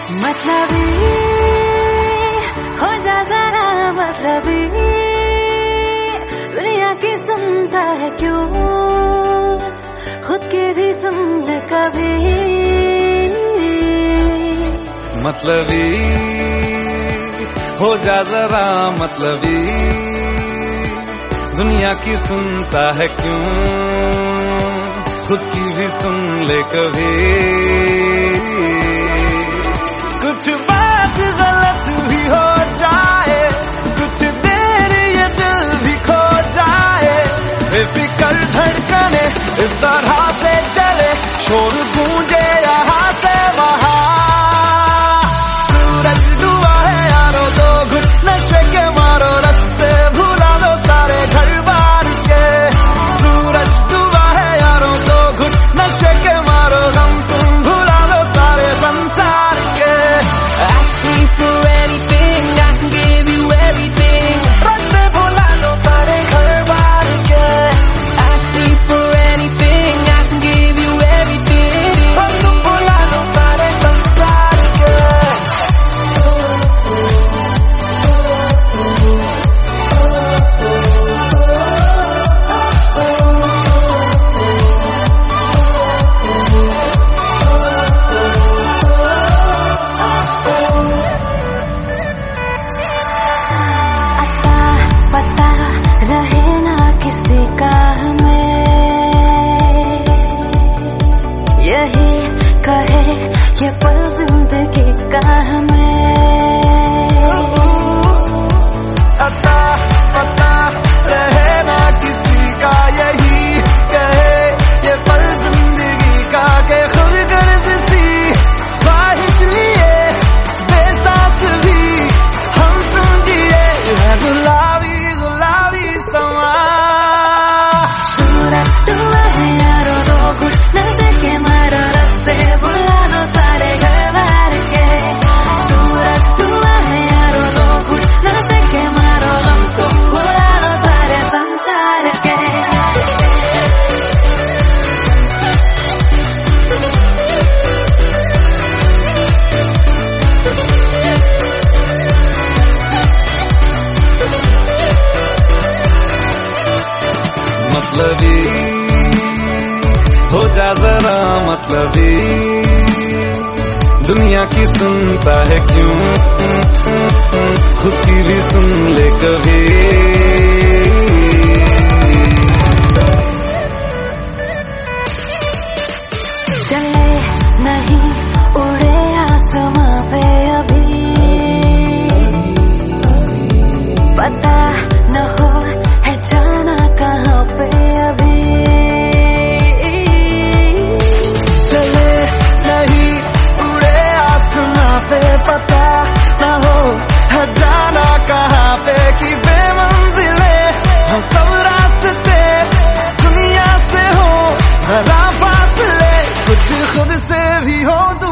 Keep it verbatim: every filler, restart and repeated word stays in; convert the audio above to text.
मतलबी हो जा जरा मतलबी, दुनिया की सुनता है क्यों, खुद के भी सुन ले कभी। मतलबी हो जा जरा मतलबी, दुनिया की सुनता है क्यों, खुद की भी सुन ले कभी। कुछ बात गलत भी हो जाए, कुछ देर ये दिल भी खो जाए, बेफिक्र धड़कने इस तरह से चले, शोर गूंजे यहाँ से वहाँ। सूरज डूबा है यारो, दो घुट नशे के मारो, रास्ते भुला दो सारे घर बार के। सूरज डूबा है यारो, दो घुट नशे के मारो, हम तुम भुला दो सारे संसार के। रास्ते भुला दो सारे घर बार के, हम तुम भुला दो सारे संसार के। पता रहे ना किसी का हमें, यही कहे ये पल जिंदगी का हमें। अता पता रहे ना किसी का, यही कहे ये पल जिंदगी का, के खुद गर्ज सी ख्वाहिश लिए बेसास भी हम समझिए, है गुलाबी गुलाबी समा। सूरज डूबा है यारो, दो घुट नशे के मारो, रास्ते भुला दो सारे घर बार के। सूरज डूबा है यारो, दो घुट नशे के मारो, हम तुम भुला दो सारे संसार के। मतलबी हो जा जरा मतलबी, दुनिया की सुनता है क्यों, खुद की भी सुन ले कभी। चले नहीं उड़े आसमां पे अभी, पता न हो है जाना कहाँ पे अभी। चले नहीं उड़े आसमां पे, पता न हो है जाना कहाँ पे, कि बेमंजिले हम सब रास्ते, दुनिया से हो जरा फासले, कुछ खुद से भी हो।